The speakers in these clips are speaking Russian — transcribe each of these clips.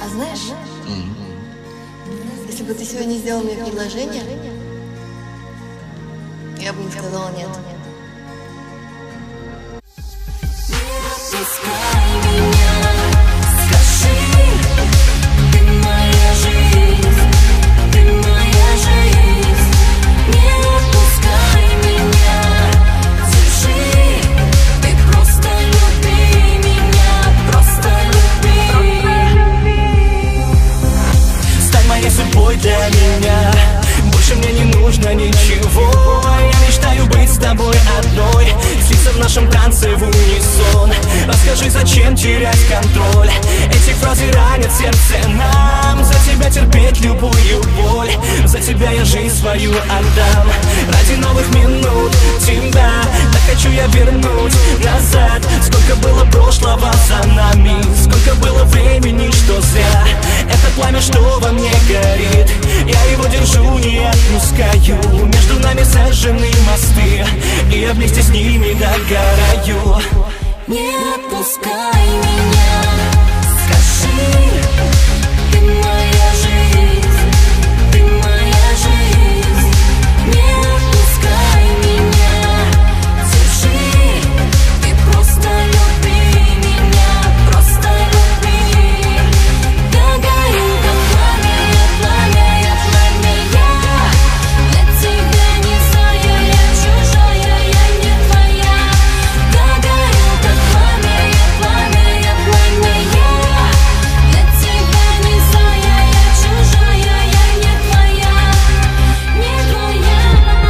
А знаешь, если бы ты сегодня сделал мне предложение, я бы не сказала нет. Отпускай меня, скажи, ты моя жизнь, ты моя жизнь. Не отпускай меня, держи, ты просто люби меня, просто люби. Стань моей судьбой для меня, больше мне не нужно ничего. Я мечтаю быть с тобой одной, слиться в нашем танце в унисон. Расскажи, зачем терять контроль, эти фразы ранят сердце нам. За тебя терпеть любую боль, за тебя я жизнь свою отдам. Ради новых минут тебя, так хочу я вернуть назад. Сколько было прошлого за нами, сколько было времени, что зря. Это пламя, что во мне горит, я его держу, не отпускаю. Между нами сожжены мосты, и я вместе с ними догораю. Не отпускай меня, скажи, ты моя жизнь, ты моя жизнь. Не отпускай меня, держи, ты просто люби меня, просто люби. Догорю, как пламя, пламя, пламя я. Для тебя не злая, я чужая, я не твоя. Догорю, как пламя, пламя, пламя я. Для тебя не злая, я чужая, я не твоя, не твоя.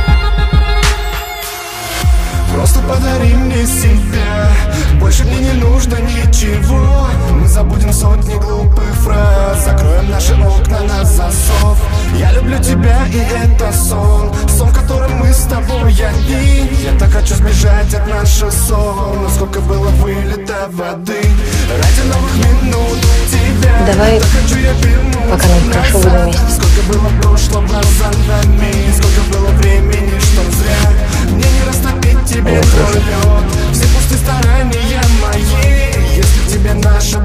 Просто подари мне себя, больше мне не нужно ничего. Мы забудем сотни глупых фраз, закроем наши окна на засов. Я люблю тебя, и это сон, сон, в котором мы с тобой одни. Я так хочу сбежать от наших сон, но сколько было вылито воды. Ради новых минут тебя, Давай, так хочу я вернуть пока нам хорошо, будем вместе. Сколько было прошлого за нами, сколько было времени, что зря. Мне не растопить тебе твой лед, все пустые старания мои. Если тебе наша